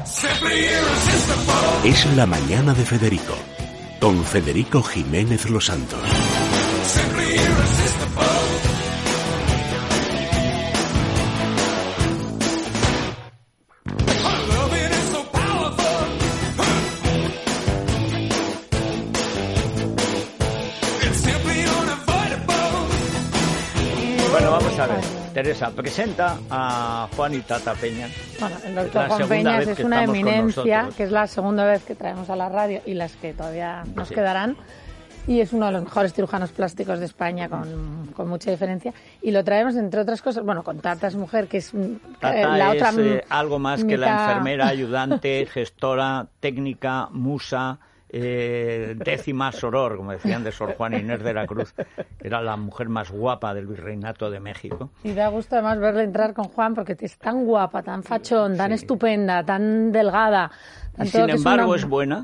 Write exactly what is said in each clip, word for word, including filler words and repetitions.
Es la mañana de Federico, con Federico Jiménez Los Santos. Bueno, vamos a ver. Teresa, presenta a Juan y Tata Peñas. Bueno, el doctor Juan Peñas es una eminencia, que es la segunda vez que traemos a la radio y las que todavía nos sí. quedarán. Y es uno de los mejores cirujanos plásticos de España, con, con mucha diferencia. Y lo traemos, entre otras cosas, bueno, con Tata es mujer, que es Tata eh, la es, otra... Eh, algo más que la enfermera, ayudante, gestora, técnica, musa... Eh, décima soror, como decían de Sor Juana Inés de la Cruz, que era la mujer más guapa del Virreinato de México. Y da gusto además verle entrar con Juan, porque es tan guapa, tan fachón, tan sí. estupenda, tan delgada. Tan y sin embargo es, una... es buena.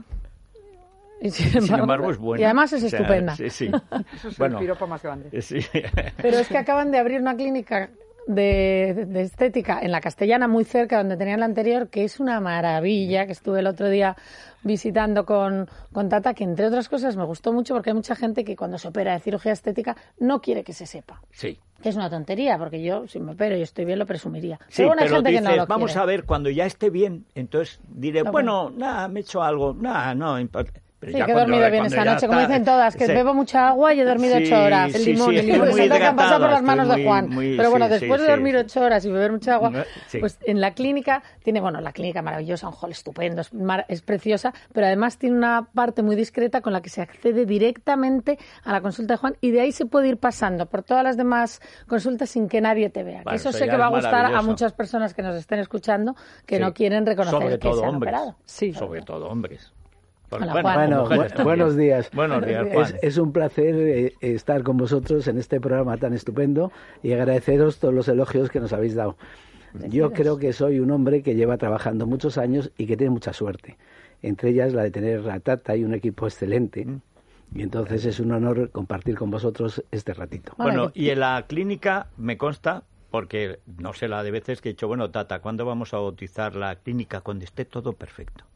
Y sin embargo, sin embargo es buena. Y además es o sea, estupenda. Sí, sí. Eso es bueno, el piropo más grande. Sí. Pero es que acaban de abrir una clínica de, de, de estética en la Castellana, muy cerca donde tenían la anterior, que es una maravilla, que estuve el otro día visitando con, con Tata, que entre otras cosas me gustó mucho porque hay mucha gente que cuando se opera de cirugía estética no quiere que se sepa. Sí. Que es una tontería, porque yo, si me opero y estoy bien, lo presumiría. Sí, pero, bueno, pero hay gente dices, que no lo vamos quiere. a ver, cuando ya esté bien, entonces diré, no, bueno, nada, me he hecho algo, nada, no importa. Sí, que he dormido bien esta noche, como dicen todas, que sí. bebo mucha agua y he dormido sí, ocho horas. Sí, el limón, sí, el limón muy se te han pasado por las manos muy, de Juan. Muy, pero bueno, sí, después sí, de dormir sí. ocho horas y beber mucha agua, sí. pues en la clínica tiene, bueno, la clínica maravillosa, un hall estupendo, es, mar, es preciosa, pero además tiene una parte muy discreta con la que se accede directamente a la consulta de Juan y de ahí se puede ir pasando por todas las demás consultas sin que nadie te vea. Bueno, eso sé que va a gustar a muchas personas que nos estén escuchando que sí. no quieren reconocer sobre que todo se han hombres. operado. Sí, sobre todo hombres. Hola, bueno, bueno bu buenos días. Buenos días, Juan. Es, es un placer eh, estar con vosotros en este programa tan estupendo y agradeceros todos los elogios que nos habéis dado. Yo creo que soy un hombre que lleva trabajando muchos años y que tiene mucha suerte. Entre ellas la de tener a Tata y un equipo excelente. Mm. Y entonces es un honor compartir con vosotros este ratito. Bueno, y en la clínica me consta, porque no sé la de veces que he dicho, bueno, Tata, ¿cuándo vamos a bautizar la clínica? Cuando esté todo perfecto.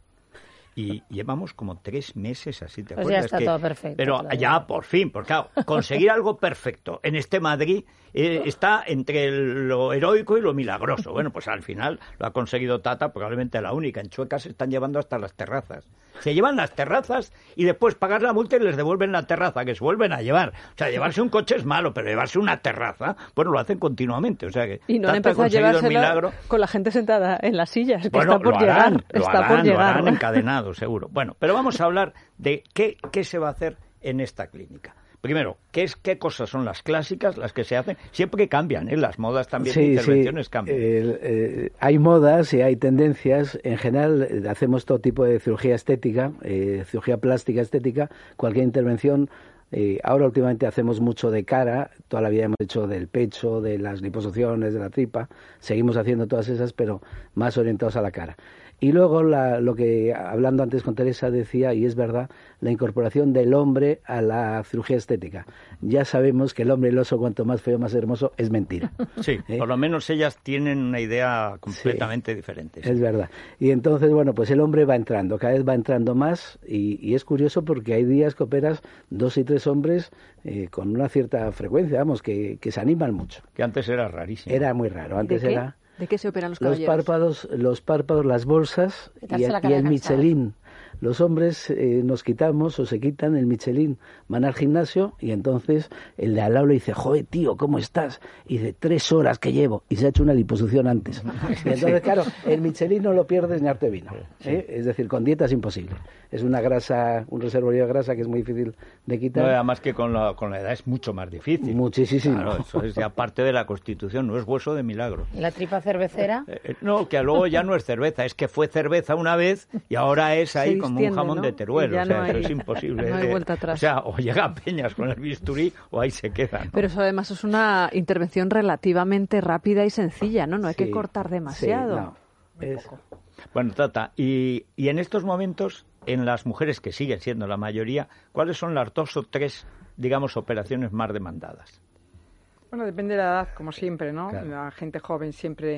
Y llevamos como tres meses así, ¿te pues acuerdas? Ya está que, todo perfecto. Pero claro. ya, por fin, porque claro, conseguir algo perfecto en este Madrid eh, está entre lo heroico y lo milagroso. Bueno, pues al final lo ha conseguido Tata, probablemente la única. En Chueca se están llevando hasta las terrazas. Se llevan las terrazas y después pagar la multa y les devuelven la terraza, que se vuelven a llevar. O sea, llevarse un coche es malo, pero llevarse una terraza, bueno, lo hacen continuamente. O sea que y no han empezado a llevársela con la gente sentada en las sillas, que bueno, está por lo llegar. Harán, lo está harán, por llegar. Lo harán encadenado, seguro. Bueno, pero vamos a hablar de qué, qué se va a hacer en esta clínica. Primero, ¿qué, es, ¿qué cosas son las clásicas, las que se hacen? Siempre que cambian, ¿eh? Las modas también, sí, de intervenciones sí. cambian. Eh, eh, hay modas y hay tendencias. En general, eh, hacemos todo tipo de cirugía estética, eh, cirugía plástica estética, cualquier intervención. Eh, ahora últimamente hacemos mucho de cara, toda la vida hemos hecho del pecho, de las liposucciones, de la tripa. Seguimos haciendo todas esas, pero más orientados a la cara. Y luego, la, lo que, hablando antes con Teresa, decía, y es verdad, la incorporación del hombre a la cirugía estética. Ya sabemos que el hombre y el oso, cuanto más feo, más hermoso, es mentira. Sí, ¿eh? Por lo menos ellas tienen una idea completamente sí, diferente. Sí. Es verdad. Y entonces, bueno, pues el hombre va entrando, cada vez va entrando más, y, y es curioso porque hay días que operas dos y tres hombres eh, con una cierta frecuencia, vamos, que, que se animan mucho. Que antes era rarísimo. Era muy raro, antes ¿De qué? era... ¿De qué se operan los caballeros? Los párpados, los párpados, las bolsas y el, y el Michelin. Los hombres eh, nos quitamos o se quitan el Michelin, van al gimnasio y entonces el de al lado le dice, joder, tío, ¿cómo estás? Y dice, tres horas que llevo y se ha hecho una liposucción antes. Y entonces, claro, el Michelin no lo pierdes ni arte vino. ¿eh? Es decir, con dieta es imposible. Es una grasa, un reservorio de grasa que es muy difícil de quitar. No, además que con la, con la edad es mucho más difícil. Muchísimo. Claro, eso es ya parte de la constitución, no es hueso de milagro. ¿Y la tripa cervecera? Eh, eh, no, que luego ya no es cerveza, es que fue cerveza una vez y ahora es ahí sí, como un jamón ¿no? de Teruel, o sea, no hay, eso es imposible. No hay vuelta atrás. O sea, o llega a Peñas con el bisturí o ahí se queda. ¿no? Pero eso además es una intervención relativamente rápida y sencilla, ¿no? No hay sí, que cortar demasiado. Sí, no. Es... Bueno, Tata, y, y en estos momentos, en las mujeres que siguen siendo la mayoría, ¿cuáles son las dos o tres, digamos, operaciones más demandadas? Bueno, depende de la edad, como siempre, ¿no? Claro. La gente joven siempre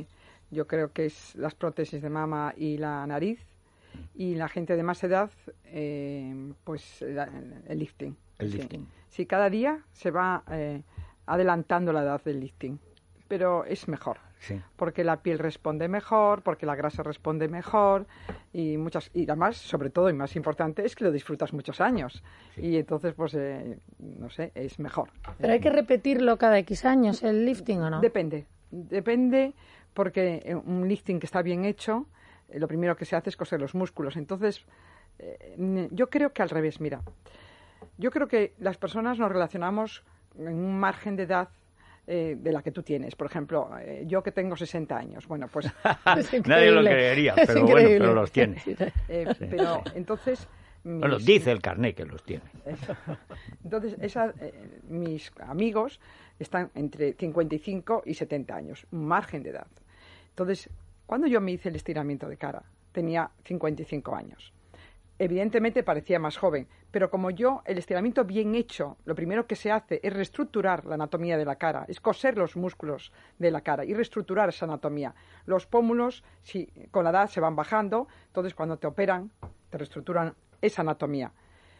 Yo creo que es las prótesis de mama y la nariz. Y la gente de más edad, eh, pues la, el lifting. El sí. lifting. Sí, cada día se va eh, adelantando la edad del lifting, pero es mejor. Sí. Porque la piel responde mejor, porque la grasa responde mejor y muchas y además, sobre todo y más importante, es que lo disfrutas muchos años. Sí. Y entonces, pues, eh, no sé, es mejor. ¿Pero hay que repetirlo cada X años, el lifting, o no? Depende, depende porque un lifting que está bien hecho, lo primero que se hace es coser los músculos. Entonces, eh, yo creo que al revés, mira. Yo creo que las personas nos relacionamos en un margen de edad eh, de la que tú tienes. Por ejemplo, eh, yo que tengo sesenta años. Bueno, pues... Nadie lo creería, pero bueno, pero los tiene. Eh, sí. Pero entonces... Mis, bueno, dice el carné que los tiene. Entonces, esa, eh, mis amigos están entre cincuenta y cinco y setenta años. Un margen de edad. Entonces... Cuando yo me hice el estiramiento de cara, tenía cincuenta y cinco años. Evidentemente parecía más joven, pero como yo, el estiramiento bien hecho, lo primero que se hace es reestructurar la anatomía de la cara, es coser los músculos de la cara y reestructurar esa anatomía. Los pómulos, si, con la edad se van bajando, entonces cuando te operan, te reestructuran esa anatomía.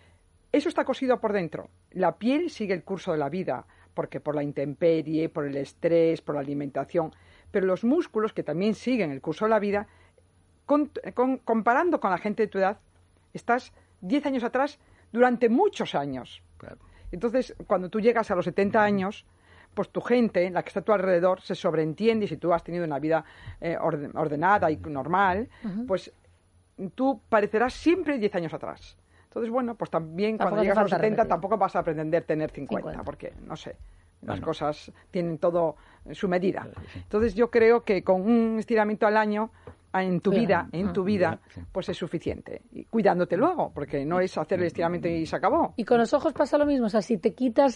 Eso está cosido por dentro. La piel sigue el curso de la vida, porque por la intemperie, por el estrés, por la alimentación... Pero los músculos, que también siguen el curso de la vida, con, con, comparando con la gente de tu edad, estás diez años atrás durante muchos años. Claro. Entonces, cuando tú llegas a los setenta años, pues tu gente, la que está a tu alrededor, se sobreentiende, y si tú has tenido una vida eh, orden, ordenada y normal, uh-huh. pues tú parecerás siempre diez años atrás. Entonces, bueno, pues también tampoco cuando llegas a los setenta tampoco vas a pretender tener cincuenta, cincuenta. Porque, no sé... Las bueno. cosas tienen todo su medida. Entonces yo creo que con un estiramiento al año en tu vida, en tu vida, pues es suficiente. Y cuidándote luego, porque no es hacer el estiramiento y se acabó. Y con los ojos pasa lo mismo. O sea, si te quitas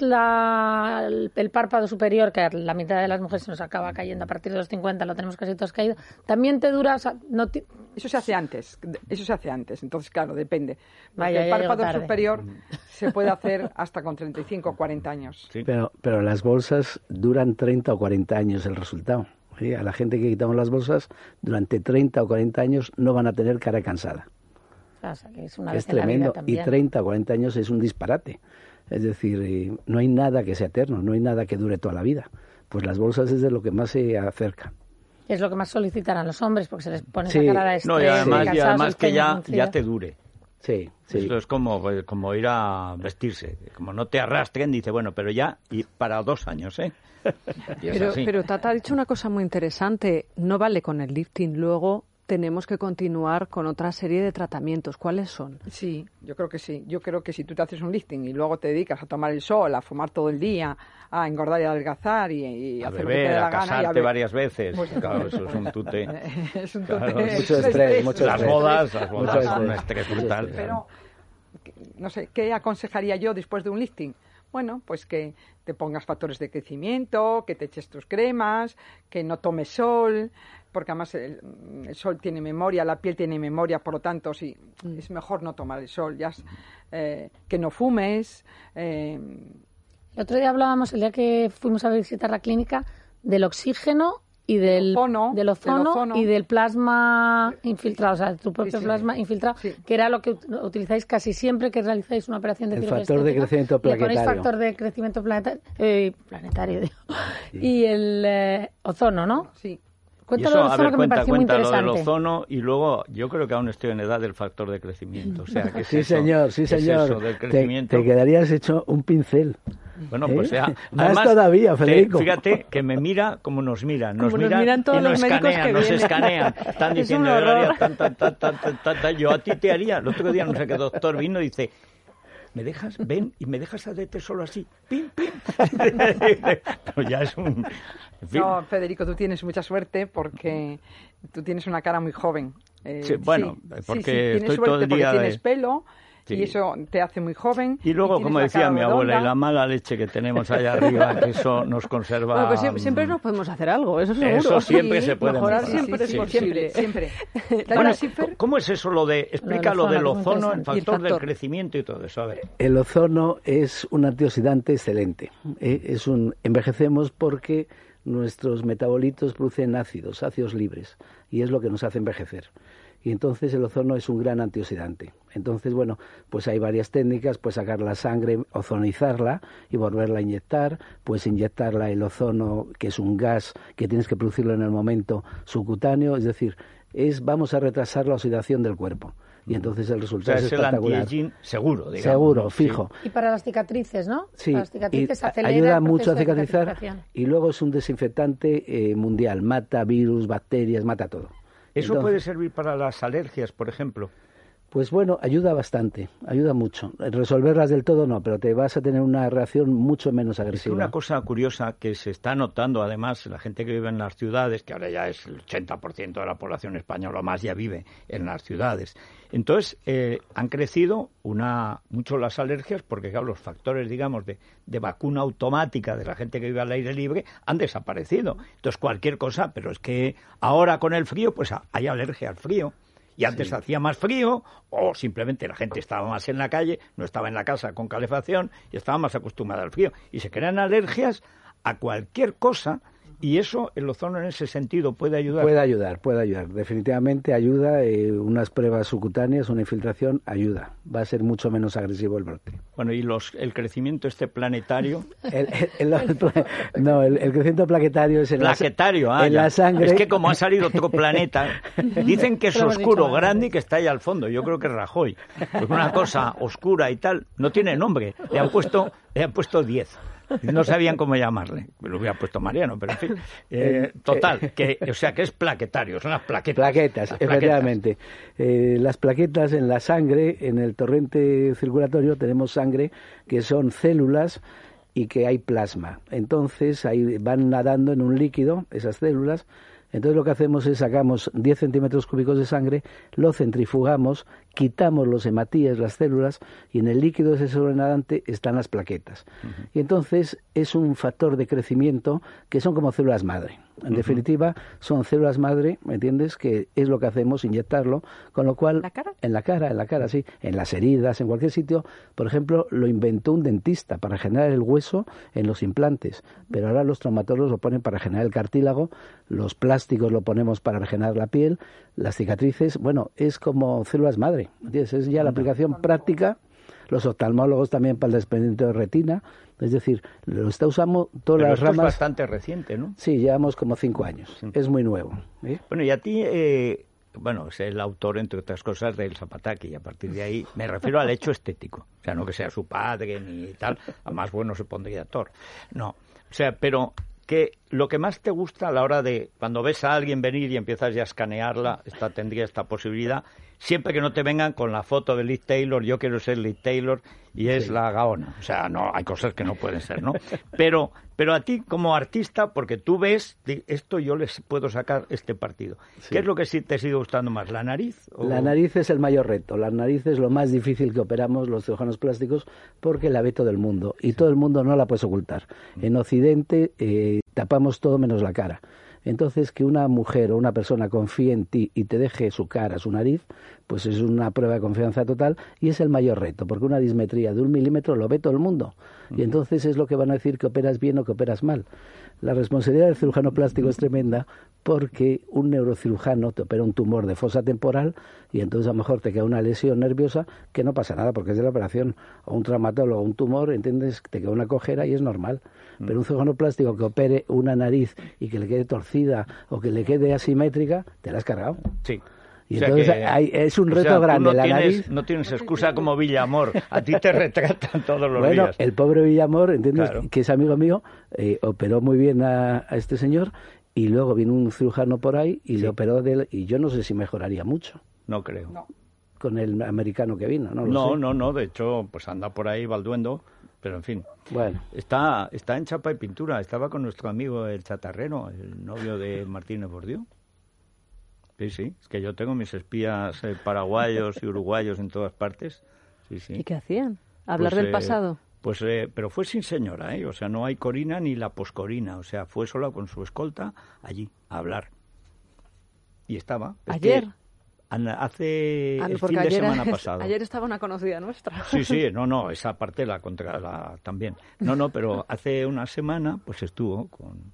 la, el, el párpado superior, que la mitad de las mujeres se nos acaba cayendo a partir de los cincuenta, lo tenemos casi todos caído, también te dura... O sea, no te... Eso se hace antes. Eso se hace antes. Entonces, claro, depende. Vaya, el párpado superior se puede hacer hasta con treinta y cinco o cuarenta años. Sí. Pero, pero las bolsas duran treinta o cuarenta años el resultado. ¿Sí? A la gente que quitamos las bolsas, durante treinta o cuarenta años no van a tener cara cansada. O sea, que es una es tremendo. Y treinta o cuarenta años es un disparate. Es decir, eh, no hay nada que sea eterno, no hay nada que dure toda la vida. Pues las bolsas es de lo que más se acerca. Es lo que más solicitarán los hombres, porque se les pone sí. esa cara de estrés. No, y además, y además que ya, ya te dure. Sí, sí. Esto es como, como ir a vestirse. Como no te arrastren, dice, bueno, pero ya, y para dos años, ¿eh? Pero, pero Tata ha dicho una cosa muy interesante. No vale con el lifting. Luego tenemos que continuar con otra serie de tratamientos. ¿Cuáles son? Sí, yo creo que sí. Yo creo que si tú te haces un lifting y luego te dedicas a tomar el sol, a fumar todo el día, a engordar y a adelgazar y, y a hacer beber, lo que te dé la a gana. casarte y a be- varias veces. Pues, claro, eso es un tute. Es un tute. Claro, mucho estrés, mucho las estrés. bodas, las bodas mucho son un estrés. estrés brutal. Pero, no sé, ¿qué aconsejaría yo después de un lifting? Bueno, pues que te pongas factores de crecimiento, que te eches tus cremas, que no tomes sol, porque además el, el sol tiene memoria, la piel tiene memoria, por lo tanto, sí, mm. es mejor no tomar el sol, ya eh, que no fumes. Eh. El otro día hablábamos, el día que fuimos a visitar la clínica, del oxígeno y del ozono, del ozono, del ozono y del plasma infiltrado, o sea, tu propio sí, sí, plasma infiltrado, sí. que era lo que utilizáis casi siempre que realizáis una operación de cirugía estética. El factor de crecimiento planetario. Le ponéis factor de crecimiento planetario, eh, planetario digo. Sí. Y el eh, ozono, ¿no? Sí. Cuéntalo del ozono, que cuenta, me pareció cuenta muy interesante. Lo del ozono y luego yo creo que aún estoy en edad del factor de crecimiento. O sea, ¿qué es sí, eso? señor, sí, ¿Qué señor. Es eso del crecimiento? Te, te quedarías hecho un pincel. Bueno, pues ¿Eh? ya. Más Además, todavía, Federico. Te, fíjate que me mira como nos miran. Nos, como miran, nos miran todos y nos los médicos escanean, que nos vienen. escanean. Están diciendo, yo haría tan, tan, tan, tan, tan, tan, tan. Yo a ti te haría. El otro día no sé qué doctor vino y dice, ¿me dejas? Ven y me dejas hacerte solo así. Pim, pim. Pero ya es un... En fin. No, Federico, tú tienes mucha suerte porque tú tienes una cara muy joven. Eh, sí, bueno, sí, porque sí, sí, estoy todo el día porque de... tienes pelo. Sí. Y eso te hace muy joven. Y luego, y como decía mi abuela, y la mala leche que tenemos allá arriba, que eso nos conserva... Bueno, pues siempre, siempre nos podemos hacer algo, eso seguro. Eso siempre sí, se puede mejorar. mejorar. Siempre sí, es sí, posible. Siempre, siempre. Bueno, ¿cómo es eso lo de... Explica lo, lo del ozono, el factor, factor del crecimiento y todo eso, a ver. El ozono es un antioxidante excelente. ¿eh? Es un, envejecemos porque nuestros metabolitos producen ácidos, ácidos libres, y es lo que nos hace envejecer. Y entonces el ozono es un gran antioxidante. Entonces, bueno, pues hay varias técnicas, pues sacar la sangre, ozonizarla y volverla a inyectar, pues inyectarla el ozono, que es un gas que tienes que producirlo en el momento subcutáneo, es decir, es vamos a retrasar la oxidación del cuerpo. Y entonces el resultado, o sea, es, es espectacular. El anti-aging seguro, digamos. Seguro, fijo. Sí. Y para las cicatrices, ¿no? Sí, para las cicatrices y acelera ayuda el mucho a proceso de cicatrizar y luego es un desinfectante eh, mundial, mata virus, bacterias, mata todo. ¿Eso Entonces, puede servir para las alergias, por ejemplo? Pues bueno, ayuda bastante, ayuda mucho. Resolverlas del todo no, pero te vas a tener una reacción mucho menos agresiva. Es una cosa curiosa que se está notando, además, la gente que vive en las ciudades, que ahora ya es el ochenta por ciento de la población española o más, ya vive en las ciudades. Entonces, eh, han crecido una mucho las alergias porque, claro, los factores, digamos, de, de vacuna automática de la gente que vive al aire libre han desaparecido. Entonces, cualquier cosa, pero es que ahora con el frío, pues hay alergia al frío. Y antes sí. hacía más frío, o simplemente la gente estaba más en la calle, no estaba en la casa con calefacción y estaba más acostumbrada al frío. Y se crean alergias a cualquier cosa, y eso, el ozono en ese sentido puede ayudar. Puede ayudar, puede ayudar. Definitivamente ayuda. Eh, unas pruebas subcutáneas, una infiltración, ayuda. Va a ser mucho menos agresivo el brote. Bueno, ¿y los, el crecimiento este planetario? El, el, el, el, no, el, el crecimiento plaquetario es en, plaquetario, la, ah, en ya. la sangre. Es que como ha salido otro planeta, dicen que es oscuro, grande y que está ahí al fondo. Yo creo que es Rajoy. Porque una cosa oscura y tal no tiene nombre. Le han puesto, le han puesto diez. No sabían cómo llamarle. Me lo hubiera puesto Mariano, pero en fin. Eh, total, que, o sea, que es plaquetario, son las plaquetas. Plaquetas, las efectivamente. Plaquetas. Eh, las plaquetas en la sangre, en el torrente circulatorio, tenemos sangre que son células y que hay plasma. Entonces, ahí van nadando en un líquido esas células. Entonces lo que hacemos es sacamos diez centímetros cúbicos de sangre, lo centrifugamos, quitamos los hematíes, las células, y en el líquido ese sobrenadante están las plaquetas. Uh-huh. Y entonces es un factor de crecimiento que son como células madre. En uh-huh. definitiva, son células madre, ¿me entiendes? Que es lo que hacemos, inyectarlo, con lo cual... ¿La cara? En la cara, en la cara, sí. En las heridas, en cualquier sitio. Por ejemplo, lo inventó un dentista para generar el hueso en los implantes. Pero ahora los traumatólogos lo ponen para generar el cartílago, los plásticos lo ponemos para regenerar la piel, las cicatrices, bueno, es como células madre, ¿entiendes? Es ya la aplicación práctica. Los oftalmólogos también para el desprendimiento de retina. Es decir, lo está usando todas Pero las esto ramas. Es bastante reciente, ¿no? Sí, llevamos como cinco años. Sí. Es muy nuevo. ¿eh? Bueno, y a ti, eh, bueno, es el autor, entre otras cosas, del Zapataki, y a partir de ahí me refiero al hecho estético. O sea, no que sea su padre ni tal, a más bueno se pondría actor. No, o sea, pero que lo que más te gusta a la hora de, cuando ves a alguien venir y empiezas ya a escanearla, esta tendría esta posibilidad, siempre que no te vengan con la foto de Liz Taylor, yo quiero ser Liz Taylor, y es sí. la Gaona. O sea, no, hay cosas que no pueden ser, ¿no? Pero, pero a ti como artista, porque tú ves, esto yo les puedo sacar este partido. Sí. ¿Qué es lo que sí te sigue gustando más? ¿La nariz? O... La nariz es el mayor reto. La nariz es lo más difícil que operamos los cirujanos plásticos porque la ve todo el mundo. Y sí. todo el mundo no la puedes ocultar. En Occidente eh, tapamos todo menos la cara. Entonces, que una mujer o una persona confíe en ti y te deje su cara, su nariz, pues es una prueba de confianza total y es el mayor reto, porque una dismetría de un milímetro lo ve todo el mundo. Y entonces es lo que van a decir que operas bien o que operas mal. La responsabilidad del cirujano plástico es tremenda porque un neurocirujano te opera un tumor de fosa temporal y entonces a lo mejor te queda una lesión nerviosa que no pasa nada porque es de la operación. O un traumatólogo, un tumor, ¿entiendes? Te queda una cojera y es normal. Pero un cirujano plástico que opere una nariz y que le quede torcida o que le quede asimétrica, te la has cargado. Sí. Y o sea entonces que, hay, es un o reto sea, grande. No la tienes, nariz... no tienes excusa como Villamor. A ti te retratan todos los bueno, días. El pobre Villamor, ¿entiendes? Claro. Que es amigo mío, eh, operó muy bien a, a este señor y luego vino un cirujano por ahí y sí. le operó de él, y yo no sé si mejoraría mucho. No creo. No. Con el americano que vino, ¿no? Lo no, sé. no, no. De hecho, pues anda por ahí balduendo. Pero en fin, bueno. está, está en chapa y pintura. Estaba con nuestro amigo el chatarrero, el novio de Martínez Bordiú. Sí, sí, es que yo tengo mis espías eh, paraguayos y uruguayos en todas partes. Sí, sí. ¿Y qué hacían? ¿Hablar pues, del eh, pasado? Pues, eh, pero fue sin señora, ¿eh? O sea, no hay corina ni la poscorina. O sea, fue sola con su escolta allí a hablar. Y estaba. ¿Ayer? Hace ah, el fin de semana pasado. Ayer estaba una conocida nuestra. Sí, sí, no, no, esa parte la contra la también. No, no, pero hace una semana pues estuvo con,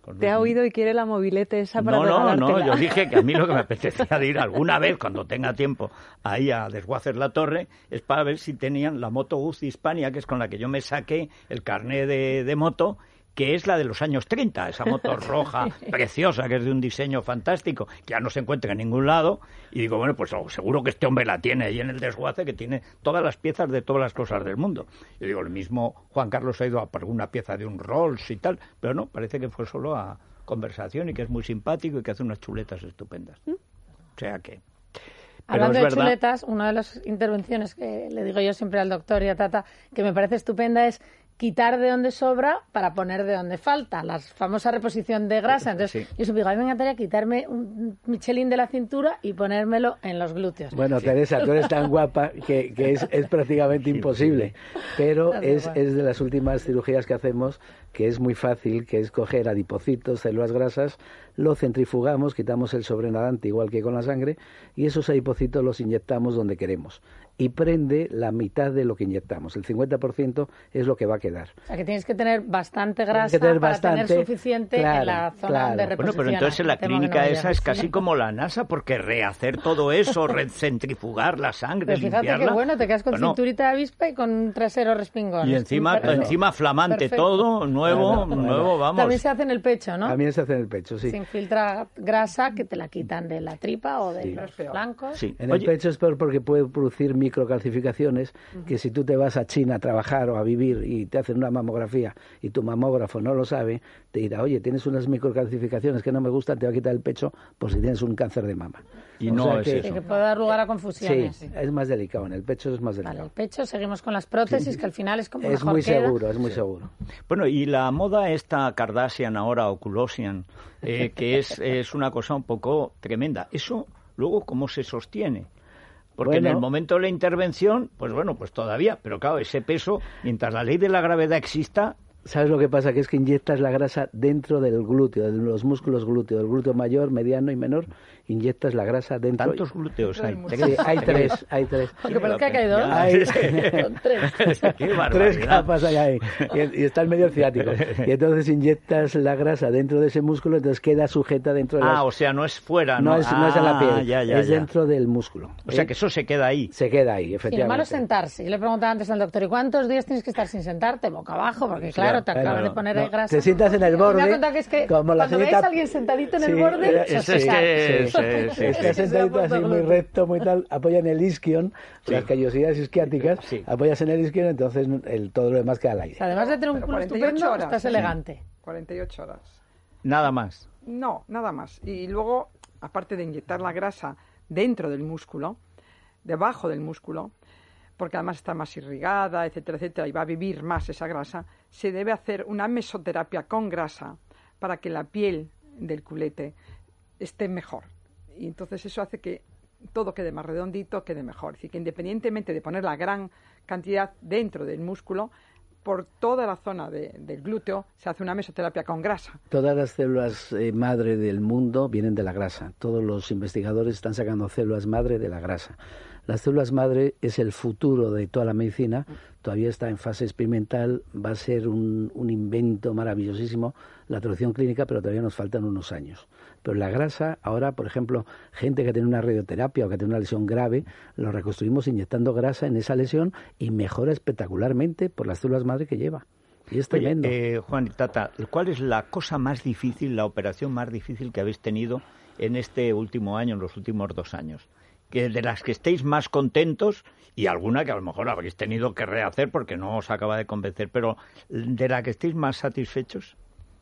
Te ha oído y quiere la mobilete esa para No, no, no, regalártela. yo dije que a mí lo que me apetecía de ir alguna vez, cuando tenga tiempo, ahí a Desguaces la Torre, es para ver si tenían la Moto Guzzi Hispania, que es con la que yo me saqué el carné de, de moto, que es la de los años treinta, esa moto roja preciosa, que es de un diseño fantástico, que ya no se encuentra en ningún lado, y digo, bueno, pues oh, seguro que este hombre la tiene ahí en el desguace, que tiene todas las piezas de todas las cosas del mundo. Yo digo, el mismo Juan Carlos ha ido a por alguna pieza de un Rolls y tal, pero no, parece que fue solo a conversación y que es muy simpático y que hace unas chuletas estupendas. ¿Mm? O sea que... Hablando de verdad... chuletas, una de las intervenciones que le digo yo siempre al doctor y a Tata, que me parece estupenda, es quitar de donde sobra para poner de donde falta, la famosa reposición de grasa. Entonces, sí. Yo siempre digo, a mí me encantaría quitarme un Michelin de la cintura y ponérmelo en los glúteos. Bueno, sí. Teresa, tú eres tan guapa que, que es, es prácticamente imposible, pero es, es de las últimas cirugías que hacemos, que es muy fácil, que es coger adipocitos, células grasas, lo centrifugamos, quitamos el sobrenadante igual que con la sangre, y esos adipocitos los inyectamos donde queremos. Y prende la mitad de lo que inyectamos. El cincuenta por ciento es lo que va a quedar. O sea, que tienes que tener bastante grasa tener para bastante, tener suficiente claro, en la zona claro. de reposición. Bueno, pero entonces la clínica no esa es casi como la NASA, porque rehacer todo eso, recentrifugar la sangre, pero fíjate limpiarla... que bueno, te quedas con bueno, cinturita de avispa y con un trasero respingón. Y encima, Perfecto. encima flamante Perfecto. todo, nuevo, bueno, nuevo, bueno. vamos. También se hace en el pecho, ¿no? También se hace en el pecho, sí. Se infiltra grasa que te la quitan de la tripa o de sí. los flancos. Sí. En Oye, el pecho es peor porque puede producir microcalcificaciones uh-huh. que si tú te vas a China a trabajar o a vivir y te hacen una mamografía y tu mamógrafo no lo sabe, te dirá, oye, tienes unas microcalcificaciones que no me gustan, te va a quitar el pecho por si tienes un cáncer de mama. Y o no sea es que, eso. Que puede dar lugar a confusiones. Sí, es más delicado, en el pecho es más delicado. Vale, el pecho, seguimos con las prótesis, sí. que al final es como es mejor muy queda. seguro, es muy sí. seguro. Bueno, y la moda esta Kardashian ahora, o Kulosian, eh, que es, es una cosa un poco tremenda. Eso, luego, ¿cómo se sostiene? Porque bueno, en el momento de la intervención, pues bueno, pues todavía, pero claro, ese peso, mientras la ley de la gravedad exista... ¿Sabes lo que pasa? Que es que inyectas la grasa dentro del glúteo, de los músculos glúteos, del glúteo mayor, mediano y menor, inyectas la grasa dentro. ¿Tantos glúteos hay? Sí, hay tres, hay tres. Porque parece que hay dos. Hay Son tres. tres capas hay ahí, y, y está el medio ciático. Y entonces inyectas la grasa dentro de ese músculo, entonces queda sujeta dentro de la... Ah, o sea, no es fuera, ¿no? No es, ah, no es en la piel, ya, ya, es ya. dentro del músculo. O sea, ¿eh? que eso se queda ahí. Se queda ahí, efectivamente. Y lo malo es sentarse. Yo le preguntaba antes al doctor, ¿y cuántos días tienes que estar sin sentarte? Boca abajo, porque claro, te acabas Claro. de poner No, ahí grasa. te sientas en el borde. Me ha contado que es que como la cuando señorita... veis a alguien sentadito en el Sí, borde, eh, se Eso es que... saca. Sí, sí, sí, Está sí. sentadito así muy recto, muy tal, apoya en el isquion, Sí. las callosidades isquiáticas, Sí. apoyas en el isquion, entonces el, todo lo demás queda al aire. Además de tener un Pero culo cuarenta y ocho estupendo, horas, estás sí. elegante. cuarenta y ocho horas. Nada más. No, nada más. Y luego, aparte de inyectar la grasa dentro del músculo, debajo del músculo, porque además está más irrigada, etcétera, etcétera, y va a vivir más esa grasa, se debe hacer una mesoterapia con grasa para que la piel del culete esté mejor. Y entonces eso hace que todo quede más redondito, quede mejor. Es decir, que independientemente de poner la gran cantidad dentro del músculo, por toda la zona de, del glúteo se hace una mesoterapia con grasa. Todas las células eh, madre del mundo vienen de la grasa. Todos los investigadores están sacando células madre de la grasa. Las células madre es el futuro de toda la medicina. Todavía está en fase experimental. Va a ser un, un invento maravillosísimo la traducción clínica, pero todavía nos faltan unos años. Pero la grasa, ahora, por ejemplo, gente que tiene una radioterapia o que tiene una lesión grave, lo reconstruimos inyectando grasa en esa lesión y mejora espectacularmente por las células madre que lleva. Y es tremendo. Oye, eh, Juan y Tata, ¿cuál es la cosa más difícil, la operación más difícil que habéis tenido en este último año, en los últimos dos años? Que de las que estéis más contentos, y alguna que a lo mejor habréis tenido que rehacer porque no os acaba de convencer, pero de la que estéis más satisfechos.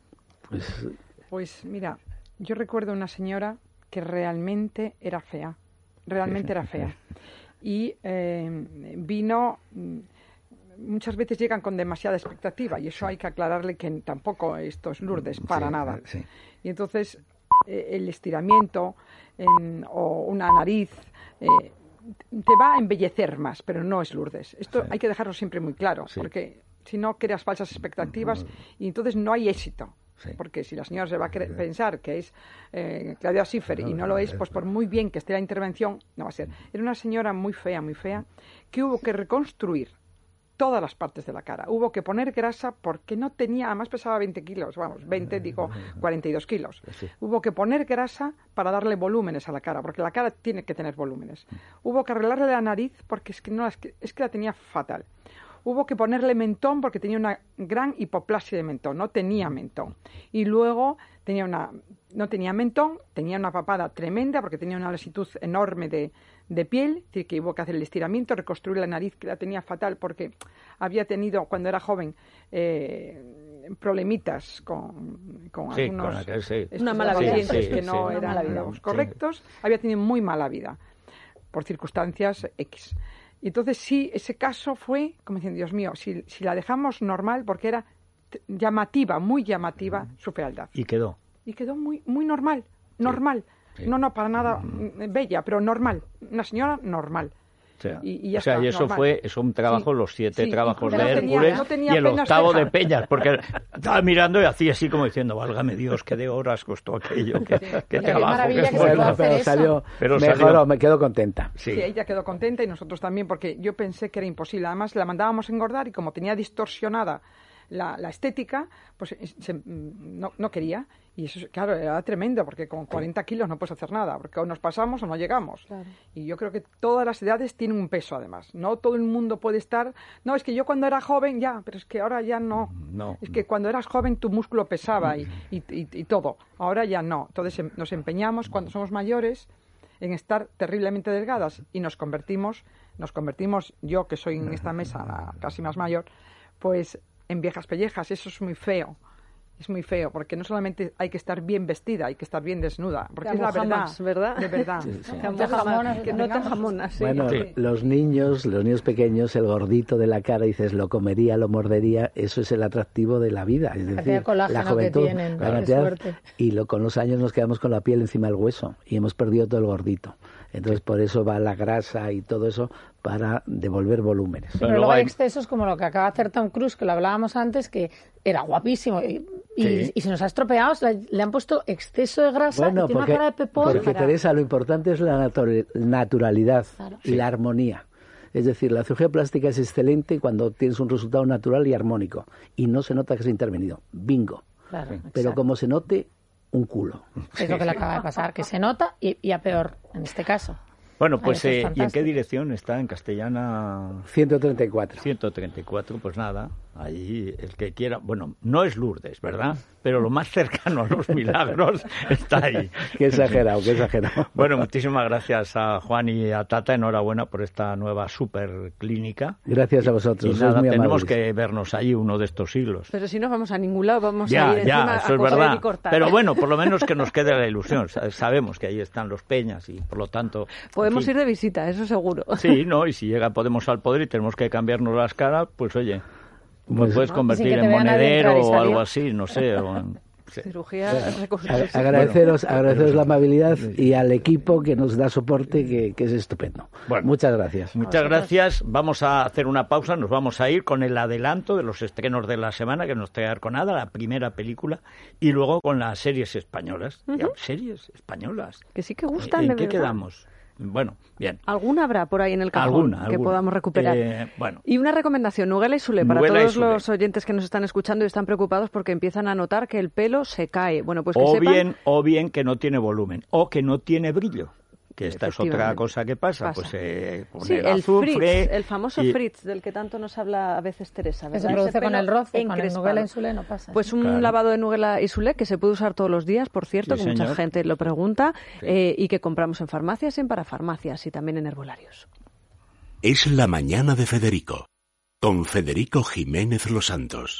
Pues, Pues mira, yo recuerdo una señora que realmente era fea, realmente era fea. Y eh, vino, muchas veces llegan con demasiada expectativa y eso hay que aclararle que tampoco esto es Lourdes, para sí, nada. sí. Y entonces eh, el estiramiento en, o una nariz eh, te va a embellecer más, pero no es Lourdes. Esto sí. Hay que dejarlo siempre muy claro, Sí. porque si no creas falsas expectativas y entonces no hay éxito. Sí. Porque si la señora se va a cre- pensar que es eh, Claudia Schiffer y no lo es, pues por muy bien que esté la intervención, no va a ser. Era una señora muy fea, muy fea, que hubo que reconstruir todas las partes de la cara. Hubo que poner grasa porque no tenía, además pesaba veinte kilos, vamos, veinte, digo, cuarenta y dos kilos. Sí. Hubo que poner grasa para darle volúmenes a la cara, porque la cara tiene que tener volúmenes. Hubo que arreglarle la nariz porque es que, no, es que, es que la tenía fatal. Hubo que ponerle mentón porque tenía una gran hipoplasia de mentón, no tenía mentón. Y luego tenía una, no tenía mentón, tenía una papada tremenda porque tenía una lasitud enorme de, de piel, es decir, que hubo que hacer el estiramiento, reconstruir la nariz que la tenía fatal porque había tenido, cuando era joven, eh, problemitas con, con sí, algunos con aquel, sí. Una mala vida. pacientes Sí, sí, que no sí. eran los correctos, sí. Había tenido muy mala vida por circunstancias X. Y entonces sí, ese caso fue, como diciendo, Dios mío, si, si la dejamos normal, porque era t- llamativa, muy llamativa su fealdad. Y quedó. Y quedó muy muy normal, normal. Sí. No, no, para nada mm. bella, pero normal. Una señora normal. O sea, y, y, ya o sea, está, y eso normal. fue es un trabajo, Sí, los siete sí, trabajos y de no tenía- Hércules no tenía y el apenas octavo ceja. de Peñas, porque estaba mirando y hacía así como diciendo, válgame Dios, qué de horas costó aquello, qué, qué Qué trabajo, maravilla qué que se esfuerzo. pueda hacer pero eso. salió, Pero mejoró, salió. me quedo contenta. Sí. Sí, ella quedó contenta y nosotros también, porque yo pensé que era imposible. Además, la mandábamos a engordar y como tenía distorsionada la, la estética, pues se, no, no quería. Y eso, claro, era tremendo, porque con cuarenta kilos no puedes hacer nada, porque o nos pasamos o no llegamos. Claro. Y yo creo que todas las edades tienen un peso, además. No todo el mundo puede estar... No, es que yo cuando era joven ya, pero es que ahora ya no. No. Es que cuando eras joven tu músculo pesaba y, y, y, y todo. Ahora ya no. Entonces em, nos empeñamos cuando somos mayores en estar terriblemente delgadas y nos convertimos, nos convertimos, yo que soy en esta mesa la casi más mayor, pues en viejas pellejas. Eso es muy feo. Es muy feo, porque no solamente hay que estar bien vestida, hay que estar bien desnuda, porque Te es la verdad, amojamas, ¿verdad? de verdad. Sí, sí. Que no No te te jamonas, jamonas, que no te tengamos- jamonas, sí. Bueno, Sí. los niños, los niños pequeños, el gordito de la cara, dices, lo comería, lo mordería, eso es el atractivo de la vida. Es cantidad decir, de colágeno la que juventud, tienen, la qué cantidad- suerte. y lo, con los años nos quedamos con la piel encima del hueso y hemos perdido todo el gordito. Entonces, por eso va la grasa y todo eso para devolver volúmenes. Pero, Pero luego luego hay hay- excesos como lo que acaba de hacer Tom Cruise, que lo hablábamos antes, que era guapísimo y, y, Sí. y se nos ha estropeado, le, le han puesto exceso de grasa Bueno, y tiene porque, una cara de pepón. porque para- Teresa, lo importante es la natur- naturalidad Claro. y la armonía. Es decir, la cirugía plástica es excelente cuando tienes un resultado natural y armónico y no se nota que se ha intervenido. Bingo. Claro, Pero exacto. como se note, un culo. Es lo que le acaba de pasar, que se nota y, y a peor en este caso. Bueno, Ay, pues, eso es eh, ¿y en qué fantástico. dirección está? En Castellana ciento treinta y cuatro. ciento treinta y cuatro, pues nada, ahí el que quiera, bueno, no es Lourdes, ¿verdad? Pero lo más cercano a los milagros está ahí. Qué exagerado, qué exagerado. Bueno, muchísimas gracias a Juan y a Tata, enhorabuena por esta nueva super clínica. Gracias a Y vosotros. sois nada, muy tenemos amables. que vernos ahí uno de estos siglos. Pero si no vamos a ningún lado, vamos a Ya, ir encima ya, a eso es coser verdad. y cortar. Pero bueno, por lo menos que nos quede la ilusión. Sa- Sabemos que ahí están los Peñas y por lo tanto... Podemos en fin. ir de visita, eso seguro. Sí, ¿no? Y si llega Podemos al poder y tenemos que cambiarnos las caras, pues oye, Pues- puedes Sin convertir que te en vea nadie monedero entrar y o salir. algo así, no sé. o en- sí. Cirugía, A- reconstrucción. agradeceros, agradeceros la amabilidad y al equipo que nos da soporte, que, que es estupendo. Bueno. Muchas gracias. Muchas gracias. Vamos a hacer una pausa. Nos vamos a ir con el adelanto de los estrenos de la semana que nos trae Arconada, la primera película, y luego con las series españolas. Ya, series españolas. Que sí que gustan, ¿En de qué verdad. quedamos? Bueno, bien. Alguna habrá por ahí en el cajón Alguna, que alguna. podamos recuperar. Eh, bueno. Y una recomendación, Nuguela y Sule, para Nuguela y todos Sule. los oyentes que nos están escuchando y están preocupados porque empiezan a notar que el pelo se cae. Bueno, pues que o sepan... bien o bien que no tiene volumen o que no tiene brillo, que esta es otra Efectivamente. cosa que pasa, Pasa. pues eh, con Sí, el, el azufre fritz, el famoso y- fritz del que tanto nos habla a veces Teresa. Que ¿verdad? se Ese produce con pelo el roce, con el encrespado. Nuguela Insulé no pasa. Pues un Claro. lavado de Nuguela y Sule que se puede usar todos los días, por cierto, Sí, que mucha señor. gente lo pregunta, Sí. eh, y que compramos en farmacias y en parafarmacias y también en herbolarios. Es la mañana de Federico, con Federico Jiménez Los Santos.